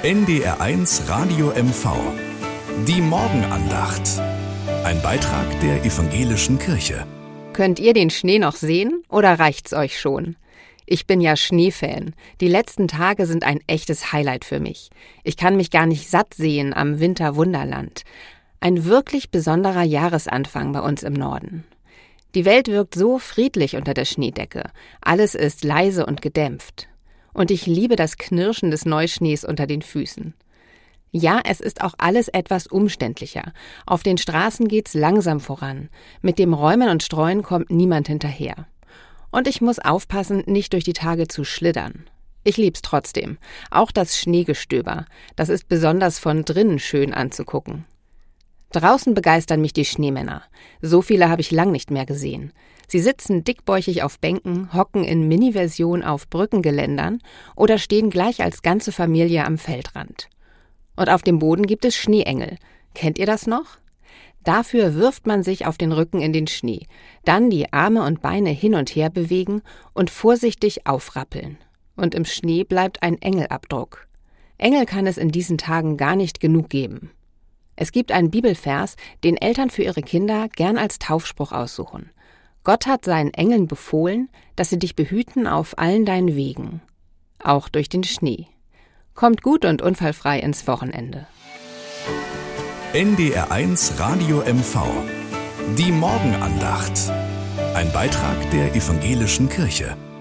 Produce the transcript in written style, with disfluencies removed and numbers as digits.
NDR1 Radio MV. Die Morgenandacht. Ein Beitrag der Evangelischen Kirche. Könnt ihr den Schnee noch sehen oder reicht's euch schon? Ich bin ja Schneefan. Die letzten Tage sind ein echtes Highlight für mich. Ich kann mich gar nicht satt sehen am Winterwunderland. Ein wirklich besonderer Jahresanfang bei uns im Norden. Die Welt wirkt so friedlich unter der Schneedecke. Alles ist leise und gedämpft. Und ich liebe das Knirschen des Neuschnees unter den Füßen. Ja, es ist auch alles etwas umständlicher. Auf den Straßen geht's langsam voran. Mit dem Räumen und Streuen kommt niemand hinterher. Und ich muss aufpassen, nicht durch die Tage zu schlittern. Ich lieb's trotzdem. Auch das Schneegestöber. Das ist besonders von drinnen schön anzugucken. Draußen begeistern mich die Schneemänner. So viele habe ich lang nicht mehr gesehen. Sie sitzen dickbäuchig auf Bänken, hocken in Mini-Version auf Brückengeländern oder stehen gleich als ganze Familie am Feldrand. Und auf dem Boden gibt es Schneeengel. Kennt ihr das noch? Dafür wirft man sich auf den Rücken in den Schnee, dann die Arme und Beine hin und her bewegen und vorsichtig aufrappeln. Und im Schnee bleibt ein Engelabdruck. Engel kann es in diesen Tagen gar nicht genug geben. Es gibt einen Bibelvers, den Eltern für ihre Kinder gern als Taufspruch aussuchen. Gott hat seinen Engeln befohlen, dass sie dich behüten auf allen deinen Wegen, auch durch den Schnee. Kommt gut und unfallfrei ins Wochenende. NDR1 Radio MV. Die Morgenandacht. Ein Beitrag der Evangelischen Kirche.